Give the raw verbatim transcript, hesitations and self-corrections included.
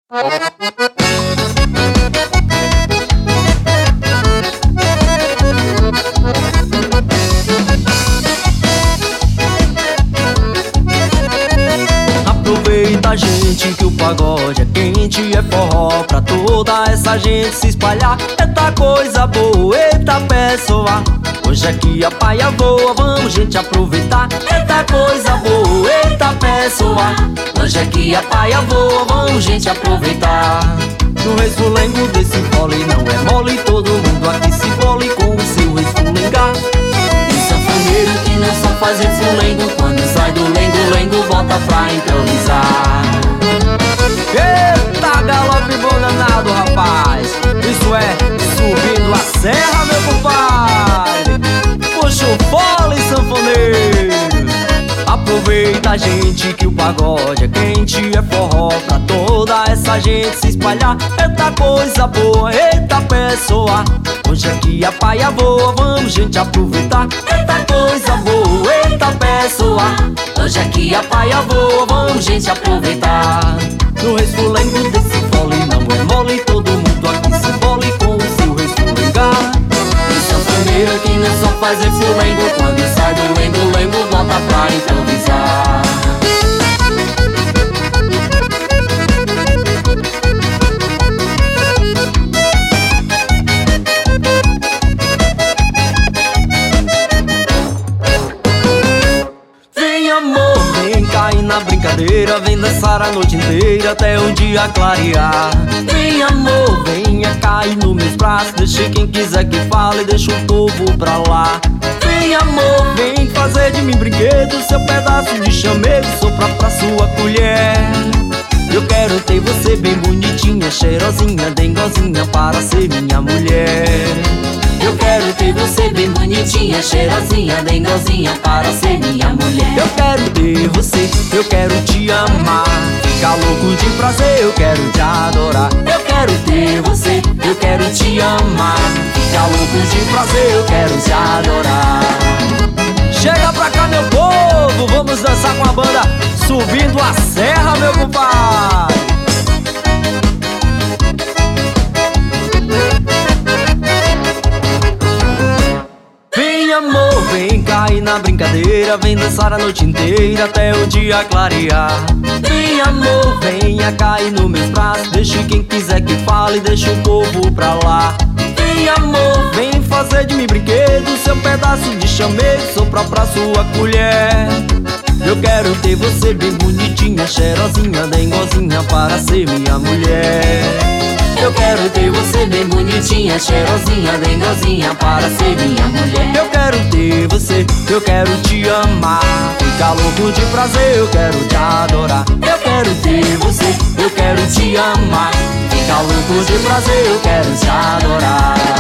Aproveita, gente, que o pagode é quente, é forró pra toda essa gente se espalhar. Eita coisa boa, eita pessoa, hoje aqui a paia voa, vamos, gente, aproveitar. Eita coisa boa, eita pessoa, hoje aqui a paia voa, vamos, gente, aproveitar. No resfulengo desse fole não é mole, todo mundo aqui se bole com o seu resfulengar. Tem sanfoneiro que não só faz resfulengo, quando sai do lengo-lengo volta pra improvisar. Eita galope bom danado, rapaz, isso é subindo a serra, meu compadre. Puxa o fole, sanfoneiro. Aproveita, gente, que o pagode é quente, é forró pra toda essa gente se espalhar. Eita coisa boa, eita pessoa, hoje aqui a paia voa, vamos, gente, aproveitar. Eita coisa boa, eita pessoa, hoje aqui a paia voa, vamos, gente, aproveitar. No resfulengo desse fole não é mole, todo mundo aqui se bole com o seu resfulengar. Tem sanfoneiro que não só faz resfulengo, quando sai do lengo-lengo volta pra improvisar. Vem amor, vem cair na brincadeira, vem dançar a noite inteira até o dia clarear. Vem amor, venha cair nos meus braços, deixe quem quiser que fale, deixa o povo pra lá. Vem amor, vem fazer de mim brinquedo, seu pedaço de chamego, sopra pra sua colher. Eu quero ter você bem bonitinha, cheirosinha, dengozinha, para ser minha mulher. Eu quero ter você bem bonitinha, cheirosinha, dengozinha, para ser minha mulher. Eu quero ter você, eu quero te amar, ficar louco de prazer, eu quero te adorar. Eu quero ter você, eu quero te amar, ficar louco de prazer, eu quero te adorar. Chega pra cá, meu povo, vamos dançar com a banda Subindo a Serra, meu compadre. Vem amor, vem cair na brincadeira, vem dançar a noite inteira até o dia clarear. Vem amor, venha cair nos meus braços, deixe quem quiser que fale, deixa o povo pra lá. Vem amor, vem fazer de mim brinquedo, seu pedaço de chamego, sopra pra sua colher. Eu quero ter você bem bonitinha, cheirosinha, dengozinha, para ser minha mulher. Eu quero ter você bem bonitinha, cheirosinha, dengozinha, para ser minha mulher. Eu quero ter você, eu quero te amar, ficar louco de prazer, eu quero te adorar. Eu quero ter você, eu quero te amar, ficar louco de prazer, eu quero te adorar.